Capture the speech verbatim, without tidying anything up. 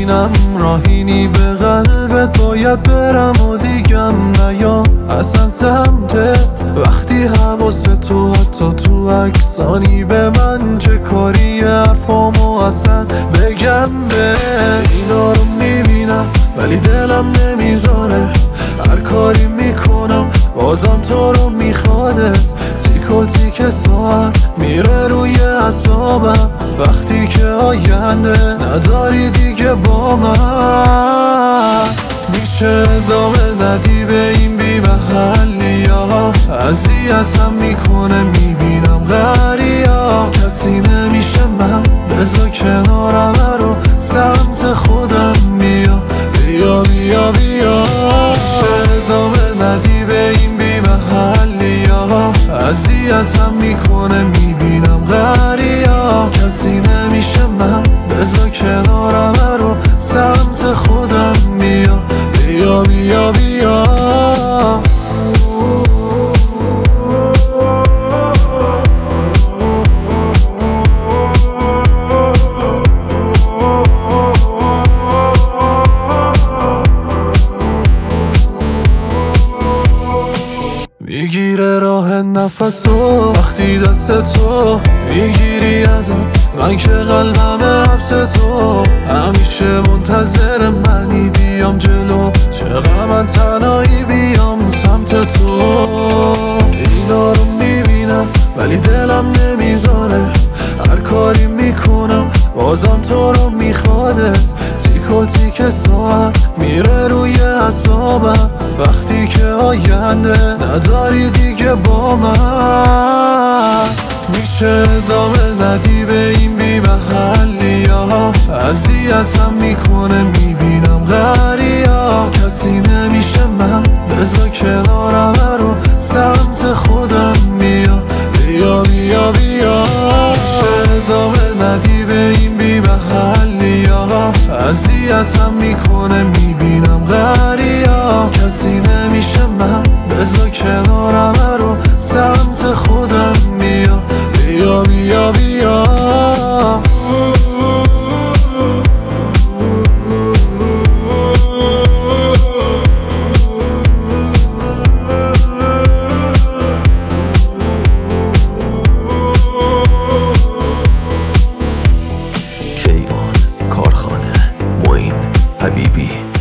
میبینم راهینی به قلبت، باید برم و دیگم نیام اصلا سمتت. وقتی حواست تو حتی تو عکسانی به من چه کاری، حرفامو اصلا بگم به اینا رو میبینم ولی دلم نمیذاره، هر کاری میکنم بازم تو رو میخوادت. تیک و تیک ساعت میره روی اعصابم وقتی که آینده نداری دیگه با من. میشه ادامه ندی به این بی محلی ها، اذیتم میکنه میبینم غریا. کسی نمیشه من بذار کنارم رو سمت خودم بیا بیا بیا بیا. میشه ادامه ندی به این بی محلی ها، اذیتم میکنه میبینم غریا. کسی نمیشه من بذار کنارم رو سمت خودم بیا بیا بیا بیا. میگیره راه نفسو وقتی دست تو میگیری ازم، من که قلبم حبس تو. همیشه منتظر منی بیام جلو، چقدر من تنهایی بیام سمت تو. اینا رو میبینم ولی دلم نمیذاره، هر کاری میکنم بازم تو رو میخوادت. تیک و تیک ساعت میره روی اعصابم وقتی که آینده نداری دیگه با من. میشه ادامه ندی به این بی محلی ها، اذیتم میکنه میبینم غریا. کسی نمیشه من بذار کنارم رو سمت خودم بیا بیا بیا بیا. میشه ادامه ندی به این بی محلی ها، اذیتم میکنه میبینم غریا. کسی نمیشه من بذار کنارم رو سمت خودم بیا بیا بیا بیا. کیوان کارخانه معین حبیبی.